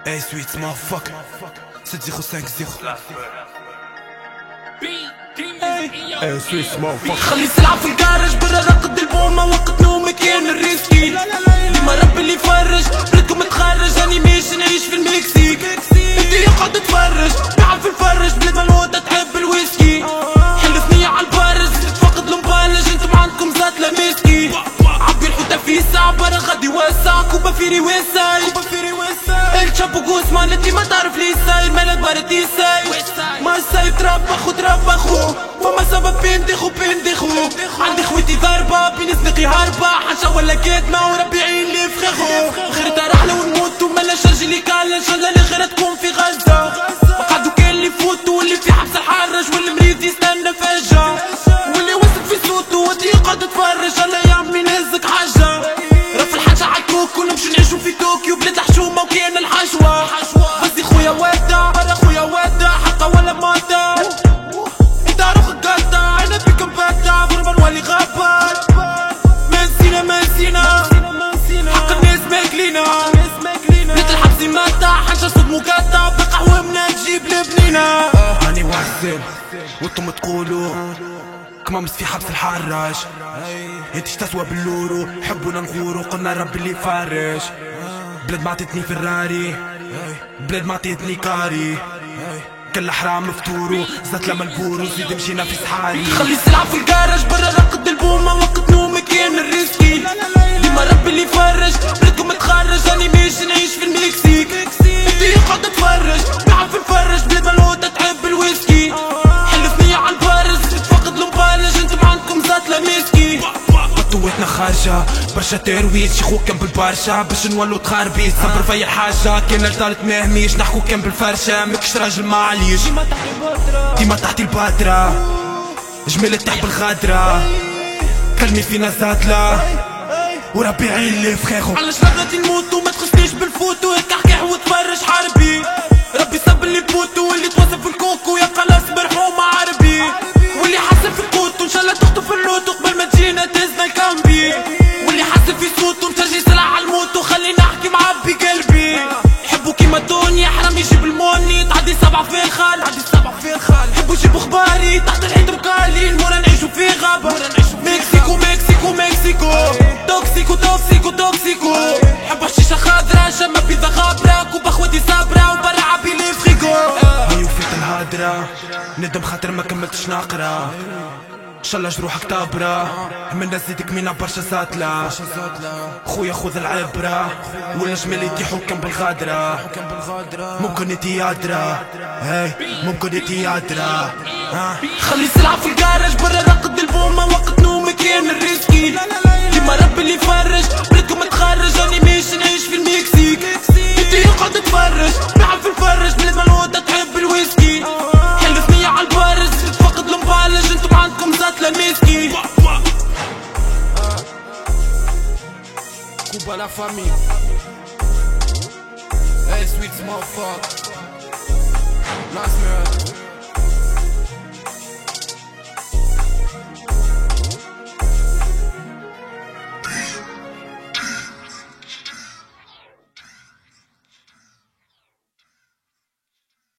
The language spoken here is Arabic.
Hey sweet motherfucker 7050 Hey sweet motherfucker خلي السلعة في الجارج برا رقد البومة وقت نومي كان الريسكي لما ربي اللي يفرج بلادكم متخرج انيميشن نعيش في المكسيك انتي يقعد تتفرج تعب في الفرج بلاد ملوطة تحب الويسكي حلفني عالبارز فقد المبالج انتم عندكم زات لمسكي عبي الحوتة في ساعة برا غادي واسع كوبا فيري واسع الشابو جوزمان انتي ما تعرف لي ساير مالك بارد يساير ما سايب تربخو فما سبب بندخو عندي خويتي ضاربة بين صديقي هاربة حاجة ولا كاتمة وربي يعين لي فخاخو غير رحلة ونموت وملاش رجلي كالا ان شاء الله الاخرة تكون في غزة وقعدو كان اللي يفوتو واللي في حبس الحرج واللي مريض يستنى فجة واللي وصل في صوتو وانتي يقعد تتفرج الله يا عمي نهزك حاجة رف الحاجة عالكوكو نمشو نعيشو في طوكيو بلاد الحشومة وكاين الحشوة قصدي خويا وادع برا خويا وادع حقا ولا مادة انت روح قادة عينا بيك مبادة غربة نولي غابات ما نسينا حق الناس ماكلينا بلاد الحبس مادة حاجة صد مقادة بقهوة منا تجيب لبنينا هاني وحسن وانتم تقولوا كمامس في حبس الحراج انتش تسوى باللورو حبونا نغورو قلنا ربي اللي يفرج بلاد ما عطيتني فراري بلاد ما عطيتني كاري كل حرام فطورو زات لما البورو زيد مشينا في صحاري خلي السلعة في الجارج برا رقد البومة وقت نومي كان الريسكي لما ربي اللي يفرج بلادكم متخرج انيميشن نعيش في المكسيك انتي يقعد تتفرج تعب في الفرج بلاد ملوطة تحب الويسكي حلفني عالبارز فقد المبالج انتم عندكم زات لمسكي بطوتنا خارجة برشا ترويج شيخو كان بالبرشا باش نولو تخربيش صبر في اي حاجة كان رجالة ماهميش نحكو كان بالفرشة ماكش راجل معليش ديما تحت الباترة جميلة تحت بالغادرة كلمي فينا زاتلة وربي يعين اللي فخاخو علاش غادي نموت وما تخصنيش بالفوتو هيك احكي وتفرج حربي ربي صب اللي بوتو واللي توصف في الكوكو يا خلاص مرحوم عربي واللي حاسب في القوتو ان شاء الله تخطو في اللوتو قبل ما تجينا تهزنا الكامبي واللي حاسب في صوتو مترجي سلع عالموتو خليني احكي معبي قلبي حبو كيما الدنيا حرام يجيب الموني تعدي سبعة في الخال حبو يجيبو خباري تحت الحيط مقالين مونا نعيشو في غابة مكسيكو توكسيكو حبو الشيشة خضرا شما بيضا غابرة كوبا خواتي صابرة وبرا عبي لي فريكو هيو فيت الهادرة ندم خاطر ما كملتش نقرا ان شاء الله جروحك طابرة منا زيدك مينا برشا زاتلة خويا خذ العبرة والجمال يطيحو كان بالغادرة ممكن انتي يادرة هاي ممكن انتي يادرة خلي السلعة في الجارج برا رقد البومة وقت نومي كان الريسكي لما ربي اللي يفرج بلادكم متخرج انيميشن نعيش في المكسيك انتي يقعد تتفرج تعب في الفرج بلاد ملوطة تحب الويسكي حلفني عالبارز فقد المبالج انتم عندكم زات لمسكي Cuba la famille Hey sweet motherfucker Last minute